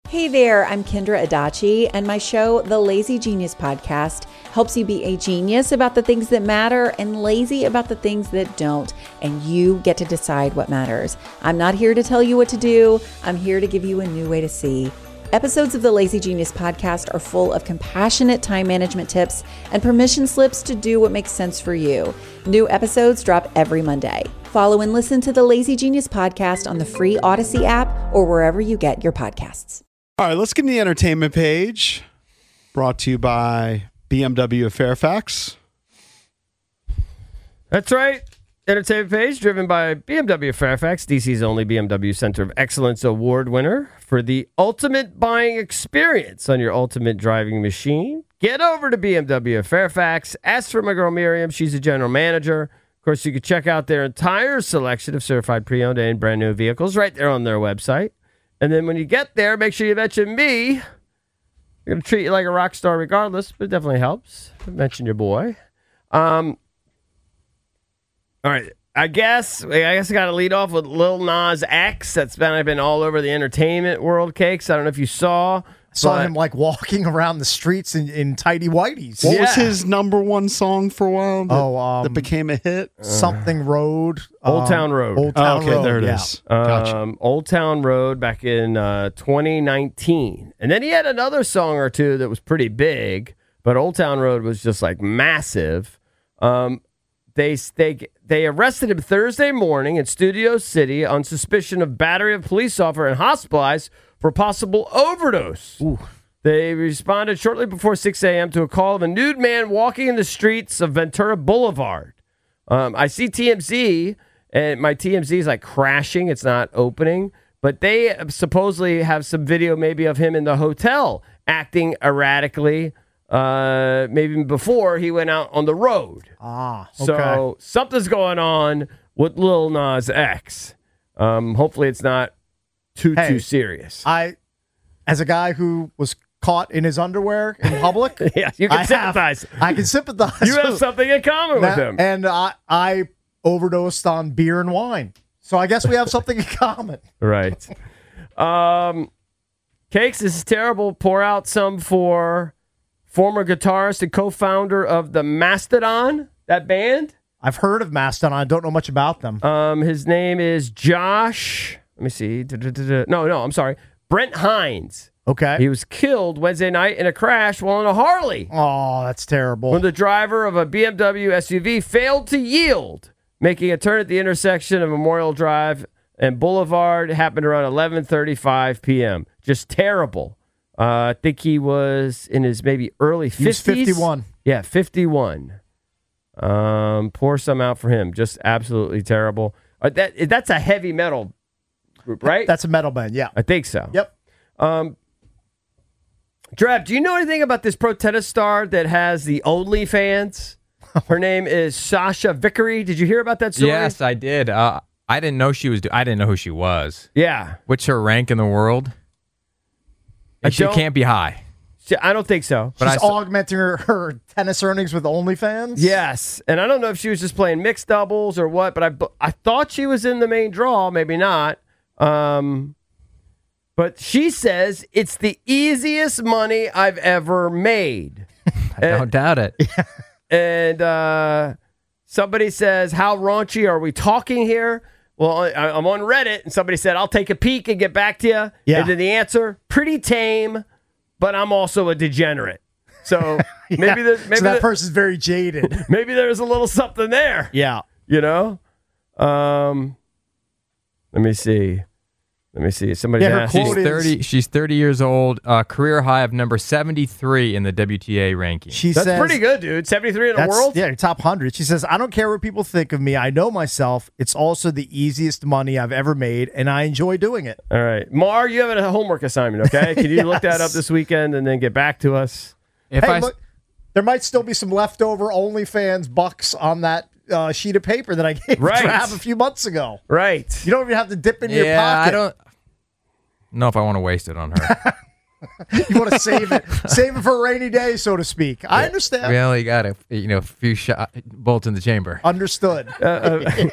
Hey there, I'm Kendra Adachi, and my show, The Lazy Genius Podcast, helps you be a genius about the things that matter and lazy about the things that don't, and you get to decide what matters. I'm not here to tell you what to do. I'm here to give you a new way to see. Episodes of the Lazy Genius Podcast are full of compassionate time management tips and permission slips to do what makes sense for you. New episodes drop every Monday. Follow and listen to the Lazy Genius Podcast on the free Odyssey app or wherever you get your podcasts. All right, let's get to the entertainment page. Brought to you by BMW of Fairfax. That's right. Entertainment page driven by BMW of Fairfax, DC's only BMW Center of Excellence Award winner for the ultimate buying experience on your ultimate driving machine. Get over to BMW of Fairfax. Ask for my girl Miriam. She's the general manager. Of course, you can check out their entire selection of certified pre-owned and brand new vehicles right there on their website. And then when you get there, make sure you mention me. They're going to treat you like a rock star regardless, but it definitely helps. Mention your boy. All right. I guess I got to lead off with Lil Nas X. That's been all over the entertainment world, Cakes. I don't know if you saw. Saw him like walking around the streets in tighty whities. What was his number one song for a while that became a hit? Something Road. Old Town Road. Old Town Road. There it is. Gotcha. Old Town Road back in 2019. And then he had another song or two that was pretty big, but Old Town Road was just like massive. They arrested him Thursday morning in Studio City on suspicion of battery of police officer and hospitalized for possible overdose. Ooh. They responded shortly before 6 a.m. to a call of a nude man walking in the streets of Ventura Boulevard. I see TMZ, and my TMZ is like crashing. It's not opening. But they supposedly have some video maybe of him in the hotel acting erratically, maybe before he went out on the road. Okay. So something's going on with Lil Nas X. Hopefully it's not too serious. As a guy who was caught in his underwear in public, yeah, you can sympathize. I can sympathize. You have something in common with him. And I overdosed on beer and wine. So I guess we have something in common. Right. Cakes, this is terrible. Pour out some for former guitarist and co-founder of the Mastodon, that band. I've heard of Mastodon. I don't know much about them. His name is Josh. Let me see. No, I'm sorry. Brent Hines. Okay. He was killed Wednesday night in a crash while on a Harley. Oh, that's terrible. When the driver of a BMW SUV failed to yield, making a turn at the intersection of Memorial Drive and Boulevard. It happened around 11:35 p.m. Just terrible. I think he was in his maybe early 50s. He was 51. Yeah, 51. Pour some out for him. Just absolutely terrible. That's a heavy metal group, right? That's a metal band, yeah. I think so. Yep. Drab, do you know anything about this pro tennis star that has the OnlyFans? Her name is Sasha Vickery. Did you hear about that story? Yes, I did. I didn't know she was. I didn't know who she was. Yeah. What's her rank in the world? She can't be high. I don't think so. She's augmenting her tennis earnings with OnlyFans? Yes. And I don't know if she was just playing mixed doubles or what, but I thought she was in the main draw. Maybe not. But she says it's the easiest money I've ever made. I don't doubt it. And somebody says, how raunchy are we talking here? Well, I'm on Reddit, and somebody said, I'll take a peek and get back to you. Yeah. And then the answer, pretty tame, but I'm also a degenerate. So maybe that person's very jaded. Maybe there's a little something there. Yeah. You know? Let me see. Somebody asked. She's 30 years old. Career high of number 73 in the WTA ranking. That's pretty good, dude. 73 in the world? Yeah, top 100. She says, I don't care what people think of me. I know myself. It's also the easiest money I've ever made, and I enjoy doing it. All right. Mar, you have a homework assignment, okay? Can you look that up this weekend and then get back to us? Look, there might still be some leftover OnlyFans bucks on that sheet of paper that I gave Trav a few months ago. Right. You don't even have to dip in your pocket. I don't know if I want to waste it on her. You want to save it for a rainy day, so to speak. I understand. We only got a few bolts in the chamber. Understood. In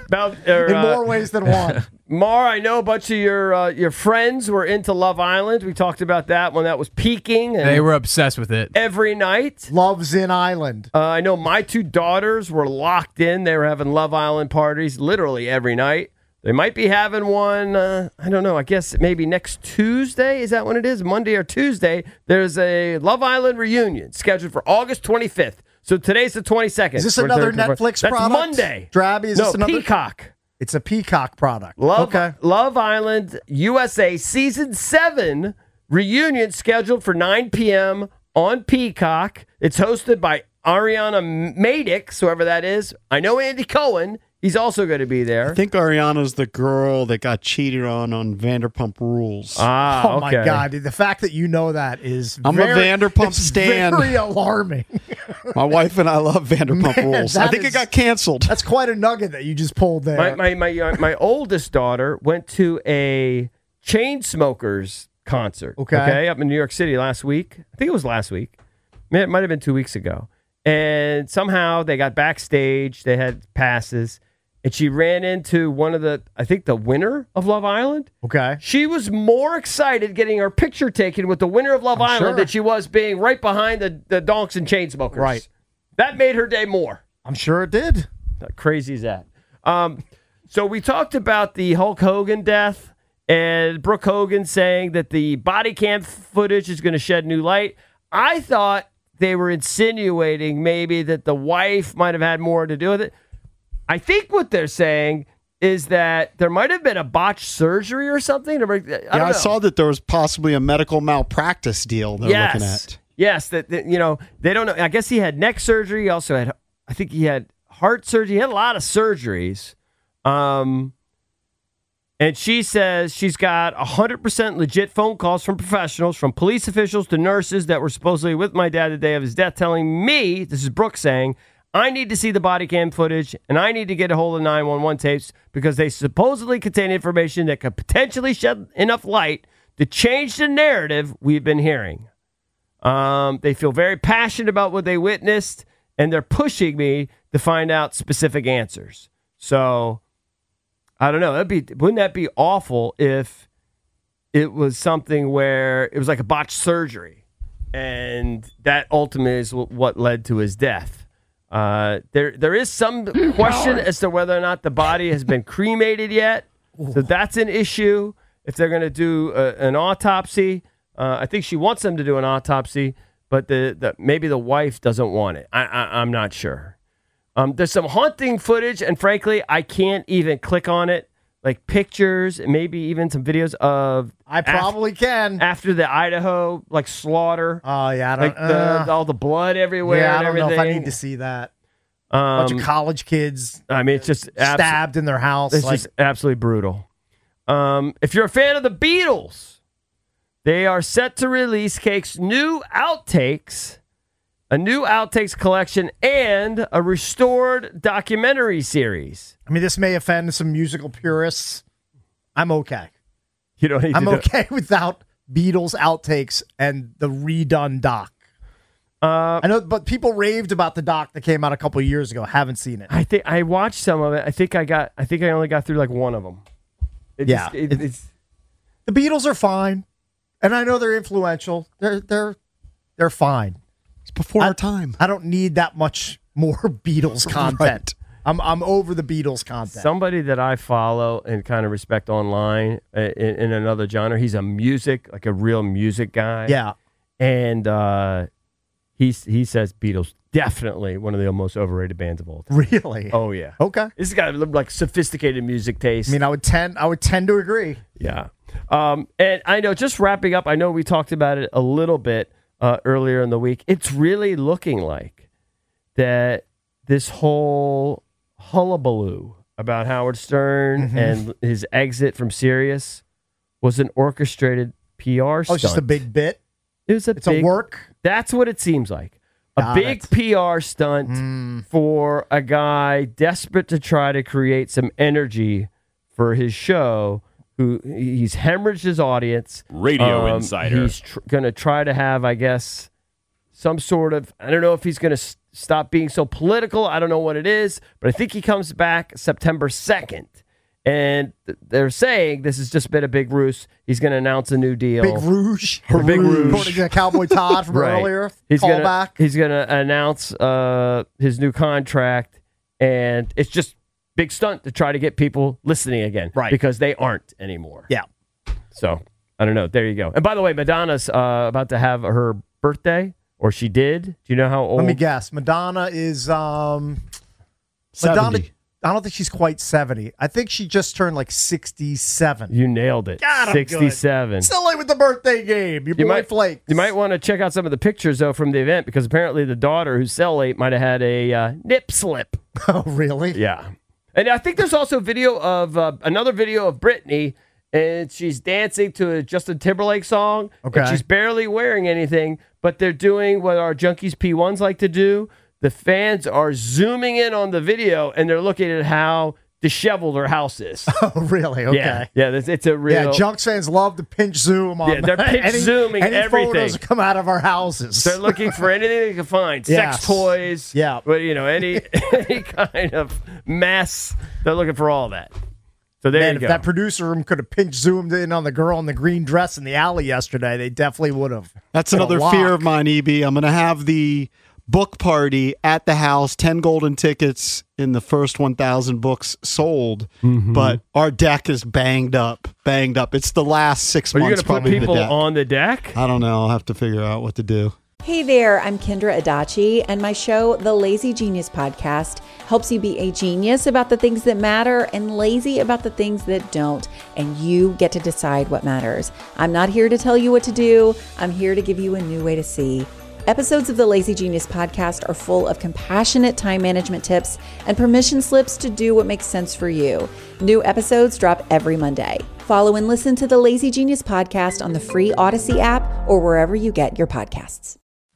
In more ways than one. Mar, I know a bunch of your friends were into Love Island. We talked about that when that was peaking. And They were obsessed with it. every night. Love's in Island. I know my two daughters were locked in. They were having Love Island parties literally every night. They might be having one, I don't know, I guess maybe next Tuesday. Is that when it is? Monday or Tuesday. There's a Love Island reunion scheduled for August 25th. So today's the 22nd. Is this another Netflix That's product? Monday. Drabby, is this another? Peacock. It's a Peacock product. Love Island USA Season 7 reunion scheduled for 9 p.m. on Peacock. It's hosted by Ariana Madix, whoever that is. I know Andy Cohen. He's also going to be there. I think Ariana's the girl that got cheated on Vanderpump Rules. Oh, my God. Dude, the fact that you know that is I'm a Vanderpump stan. Very alarming. My wife and I love Vanderpump Rules. I think it got canceled. That's quite a nugget that you just pulled there. My oldest daughter went to a Chainsmokers concert. Okay, up in New York City last week. I think it was last week. It might have been 2 weeks ago. And somehow they got backstage. They had passes. And she ran into the winner of Love Island. Okay. She was more excited getting her picture taken with the winner of Love Island than she was being right behind the Donks and Chainsmokers. Right. That made her day more. I'm sure it did. How crazy is that? So we talked about the Hulk Hogan death and Brooke Hogan saying that the body cam footage is going to shed new light. I thought they were insinuating maybe that the wife might have had more to do with it. I think what they're saying is that there might have been a botched surgery or something. I saw that there was possibly a medical malpractice deal they're looking at. Yes, that they don't know. I guess he had neck surgery. He also had, I think he had heart surgery. He had a lot of surgeries. And she says she's got 100% legit phone calls from professionals, from police officials to nurses that were supposedly with my dad the day of his death, telling me, this is Brooke saying, I need to see the body cam footage and I need to get a hold of 911 tapes because they supposedly contain information that could potentially shed enough light to change the narrative we've been hearing. They feel very passionate about what they witnessed and they're pushing me to find out specific answers. So I don't know. Wouldn't that be awful if it was something where it was like a botched surgery and that ultimately is what led to his death? There is some question as to whether or not the body has been cremated yet. So that's an issue. If they're going to do an autopsy, I think she wants them to do an autopsy, but maybe the wife doesn't want it. I'm not sure. There's some haunting footage, and frankly, I can't even click on it. Like pictures, and maybe even some videos of. I probably can after the Idaho slaughter. Oh yeah, I don't, all the blood everywhere. Yeah, I don't and everything. know if I need to see that. Bunch of college kids. I mean, it's just stabbed in their house. It's just absolutely brutal. If you're a fan of the Beatles, they are set to release Cake's new outtakes. A new outtakes collection and a restored documentary series. I mean, this may offend some musical purists. I'm okay. You don't need I'm okay without Beatles outtakes and the redone doc. I know, but people raved about the doc that came out a couple of years ago. Haven't seen it. I think I watched some of it. I think I only got through like one of them. The Beatles are fine, and I know they're influential. They're fine. Before our time. I don't need that much more Beatles content. Right. I'm over the Beatles content. Somebody that I follow and kind of respect online in another genre. He's a real music guy. Yeah, and he says Beatles definitely one of the most overrated bands of all time. Really? Oh yeah. Okay. This has got like sophisticated music taste. I mean, I would tend to agree. Yeah. And I know, just wrapping up, I know we talked about it a little bit earlier in the week. It's really looking like that this whole hullabaloo about Howard Stern and his exit from Sirius was an orchestrated PR stunt. Oh, it's just a big bit? It's a work? That's what it seems like. A big PR stunt for a guy desperate to try to create some energy for his show he's hemorrhaged his audience. Radio Insider. He's going to try to have, I guess, some sort of, I don't know if he's going to stop being so political. I don't know what it is, but I think he comes back September 2nd. And they're saying this has just been a big ruse. He's going to announce a new deal. Big Rouge. Big Rouge. According to Cowboy Todd from earlier. He's Call gonna, back. He's going to announce his new contract, and it's just big stunt to try to get people listening again. Right. Because they aren't anymore. Yeah. So, I don't know. There you go. And by the way, Madonna's about to have her birthday, or she did. Do you know how old? Let me guess. Madonna is 70. Madonna. I don't think she's quite 70. I think she just turned like 67. You nailed it. God, I'm 67. good. Still late with the birthday game. Your boy Flakes. You might want to check out some of the pictures, though, from the event, because apparently the daughter, who's cell late, might have had a nip slip. Oh, really? Yeah. And I think there's also video of another video of Britney, and she's dancing to a Justin Timberlake song. Okay. And she's barely wearing anything, but they're doing what our Junkies P1s like to do. The fans are zooming in on the video, and they're looking at how disheveled her house is. Oh, really? Okay. Yeah, it's a real... Yeah, Junks fans love to pinch zoom on they're pinch zooming any everything. photos that come out of our houses. They're looking for anything they can find. Yes. Sex toys. Yeah. But, any kind of mess. They're looking for all that. So there Man, you go. if that producer room could have pinch zoomed in on the girl in the green dress in the alley yesterday, they definitely would have. That's another fear of mine, EB. I'm going to have the book party at the house, 10 golden tickets in the first 1,000 books sold, but our deck is banged up. It's the last 6 Are you months going to put probably people the deck. on the deck? I don't know. I'll have to figure out what to do. Hey there, I'm Kendra Adachi, and my show, The Lazy Genius Podcast, helps you be a genius about the things that matter and lazy about the things that don't, and you get to decide what matters. I'm not here to tell you what to do. I'm here to give you a new way to see. Episodes of the Lazy Genius Podcast are full of compassionate time management tips and permission slips to do what makes sense for you. New episodes drop every Monday. Follow and listen to the Lazy Genius Podcast on the free Odyssey app or wherever you get your podcasts.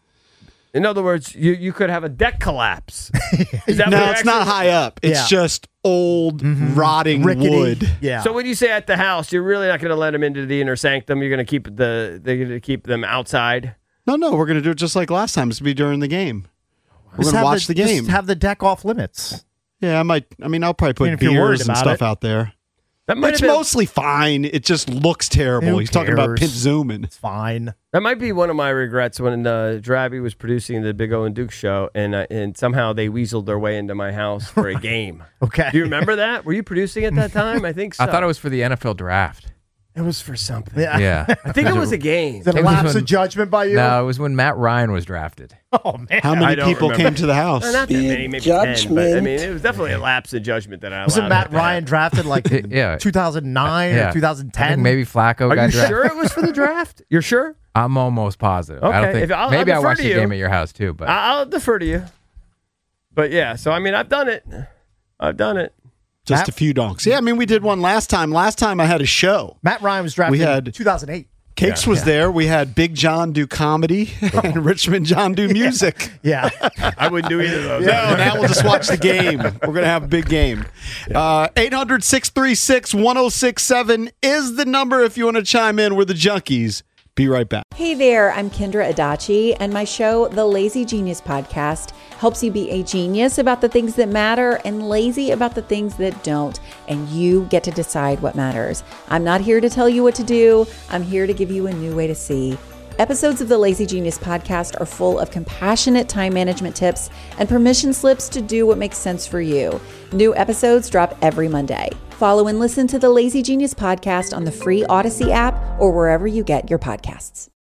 In other words, you could have a deck collapse. Is that No, what it's not high up. It's just old, rotting Rickety. wood. Yeah. So when you say at the house, you're really not going to let them into the inner sanctum. You're going to they're going to keep them outside. No, we're going to do it just like last time. It's going to be during the game. We're going to watch the game. Just have the deck off limits. Yeah, I'll probably put if you're worried beers and about stuff it. out there. That might It's have been- mostly fine. It just looks terrible. Who He's talking about cares? pinch zooming. It's fine. That might be one of my regrets when Drabby was producing the Big O and Duke show, and somehow they weaseled their way into my house for a game. Okay. Do you remember that? Were you producing at that time? I think so. I thought it was for the NFL draft. It was for something. Yeah. Yeah. I think it was a game. Is that a It was lapse when- of judgment by you? No, it was when Matt Ryan was drafted. Oh, man. How I many don't people remember. came to the house? Not that many, maybe 10. But I mean, it was definitely a lapse in judgment that I Wasn't allowed Matt that to happen. Ryan drafted like Yeah. 2009 Yeah. or 2010? I think maybe Flacco Are got you drafted. sure it was for the draft? You're sure? I'm almost positive. I Okay. don't think. If- I'll maybe I defer watched to the you. game at your house too, but I'll defer to you. But yeah, so I mean, I've done it. Just a few donks. Yeah, we did one last time. Last time I had a show. Matt Ryan was drafted We had- in 2008. Cakes was there. We had Big John do comedy and Richmond John do music. Yeah. I wouldn't do either of those. No, now we'll just watch the game. We're going to have a big game. 800-636-1067 is the number if you want to chime in. We're the Junkies. Be right back. Hey there, I'm Kendra Adachi, and my show, The Lazy Genius Podcast, helps you be a genius about the things that matter and lazy about the things that don't, and you get to decide what matters. I'm not here to tell you what to do. I'm here to give you a new way to see. Episodes of the Lazy Genius Podcast are full of compassionate time management tips and permission slips to do what makes sense for you. New episodes drop every Monday. Follow and listen to the Lazy Genius Podcast on the free Odyssey app or wherever you get your podcasts.